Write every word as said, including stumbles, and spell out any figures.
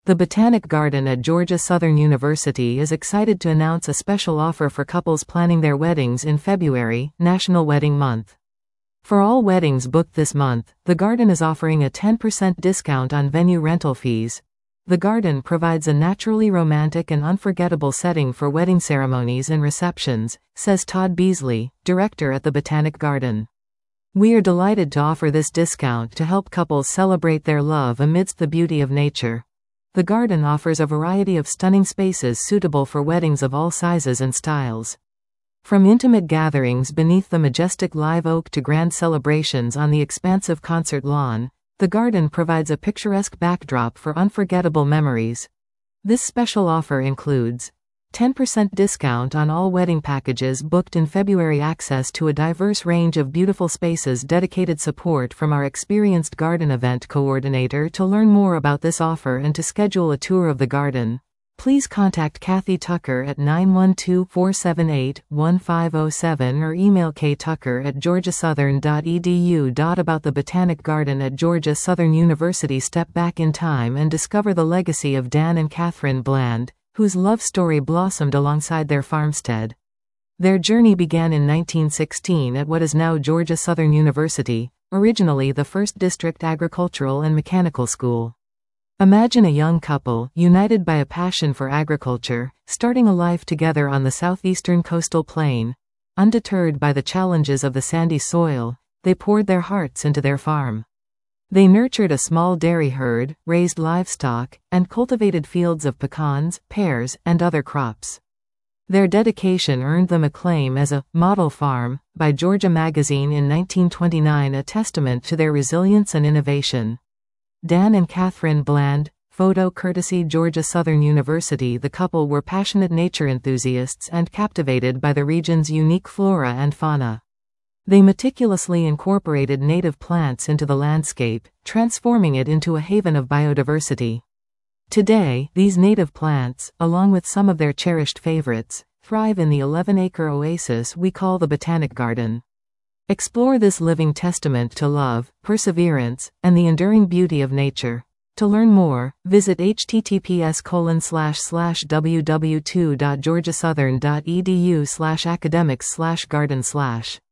The Botanic Garden at Georgia Southern University is excited to announce a special offer for couples planning their weddings in February, National Wedding Month. For all weddings booked this month, the Garden is offering a ten percent discount on venue rental fees. The Garden provides a naturally romantic and unforgettable setting for wedding ceremonies and receptions, says Todd Beasley, director at the Botanic Garden. We are delighted to offer this discount to help couples celebrate their love amidst the beauty of nature. The Garden offers a variety of stunning spaces suitable for weddings of all sizes and styles. From intimate gatherings beneath the majestic live oak to grand celebrations on the expansive concert lawn, the Garden provides a picturesque backdrop for unforgettable memories. This special offer includes ten percent discount on all wedding packages booked in February, access to a diverse range of beautiful spaces, dedicated support from our experienced garden event coordinator. To learn more about this offer and to schedule a tour of the Garden, please contact Kathy Tucker at nine one two, four seven eight, one five zero seven or email k tucker at georgia southern dot e d u. About the Botanic Garden at Georgia Southern University. Step back in time and discover the legacy of Dan and Catherine Bland, whose love story blossomed alongside their farmstead. Their journey began in nineteen sixteen at what is now Georgia Southern University, originally the First District Agricultural and Mechanical School. Imagine a young couple, united by a passion for agriculture, starting a life together on the southeastern coastal plain. Undeterred by the challenges of the sandy soil, they poured their hearts into their farm. They nurtured a small dairy herd, raised livestock, and cultivated fields of pecans, pears, and other crops. Their dedication earned them acclaim as a model farm by Georgia Magazine in nineteen twenty-nine, a testament to their resilience and innovation. Dan and Catherine Bland, photo courtesy Georgia Southern University. The couple were passionate nature enthusiasts and captivated by the region's unique flora and fauna. They meticulously incorporated native plants into the landscape, transforming it into a haven of biodiversity. Today, these native plants, along with some of their cherished favorites, thrive in the eleven-acre oasis we call the Botanic Garden. Explore this living testament to love, perseverance, and the enduring beauty of nature. To learn more, visit h t t p s colon slash slash w w w dot georgia southern dot e d u slash academics slash garden slash